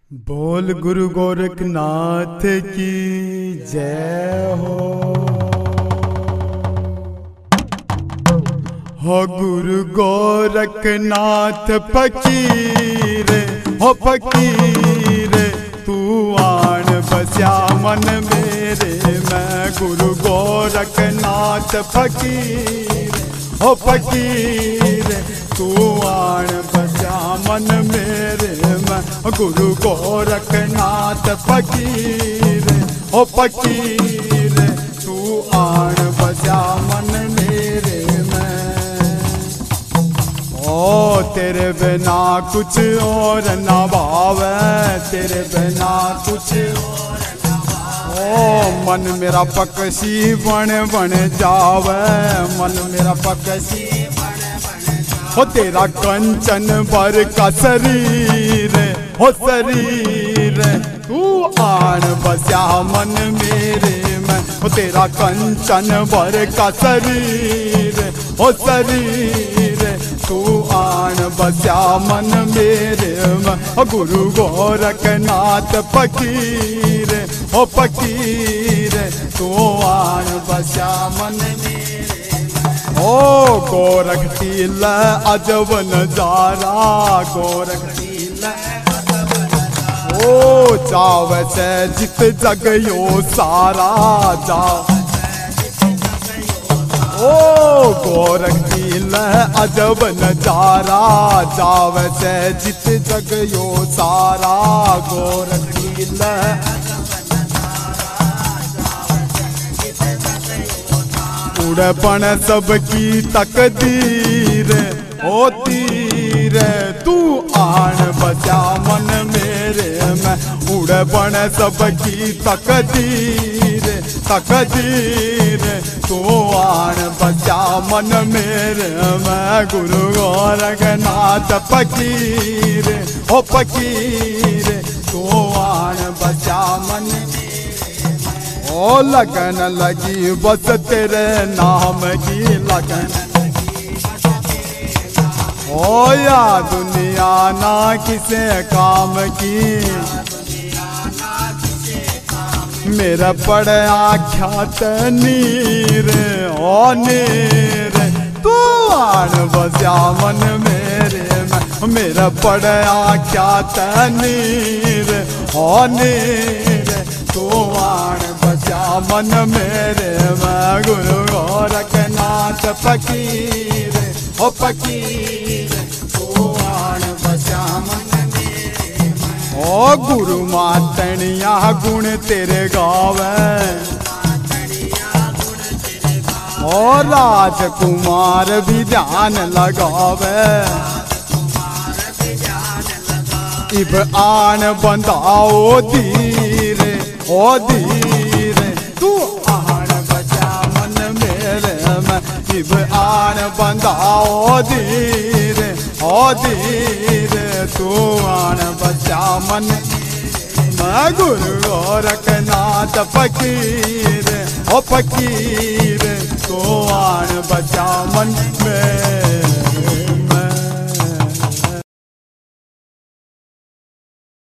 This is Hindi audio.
बोल गुरु गोरखनाथ की जय हो गुरु गोरखनाथ फकीर हो फकीर तू आन बस्या मन मेरे मैं गुरु गोरखनाथ फकीर हो फकीर तू आन बस्या मन मेरे मैं गुरु गोरखनाथ फकीर हो फकीर तू आन बस्या मन मेरे में। ओ तेरे बिना कुछ और न भावे, तेरे बिना कुछ और न भावे। ओ मन मेरा पकसी बन बन जावे, मन मेरा पकसी हो तेरा कंचन भर का शरीर हो शरीर तू आन बस्या मन मेरे में हो तेरा कंचन भर का शरीर हो शरीर तू आन बस्या मन मेरे में गुरु गोरखनाथ फकीर हो फकीर तू आन बस्या मन मेरे। ओ गोरख तील अजब नजारा, गोरख तील ओ जाव से जित जग यो सारा जाओ। ओ गोरख तील अजब नजारा जाव से जित जग यो सारा गोरख तील उड़पन सबकी तकदीर होती रे तू आन बचा मन मेरे में उड़पन सबकी तकदीर तकदीर तू आन बचा मन मेरे में गुरु गोरखनाथ फकीर हो फकीर तू आन बचा मन। ओ लगन लगी बस तेरे नाम की लगन, ओ या दुनिया ना किसे काम की मेरा पड़े आख्यात नीर ओ नीर तू आन बस्या मन मेरे में मेरा पड़े आख्यात नीर ओ नीर तू आन बस्या मन मेरे में गुरु गोरखनाथ फकीर हो फकीर तू आन बस्या मन मेरे में। ओ गुरु मातनिया गुण तेरे गावे, ओ राजकुमार भी ध्यान लगावे इब आन बंधाओ धीरे ओ धीरे तू आन बचा मन मेरे में इब आन बंधाओ धीरे ओ धीरे तू आन बचा मन मैं गुरु गोरखनाथ फकीर ओ फकीर तू आन बचा मन में।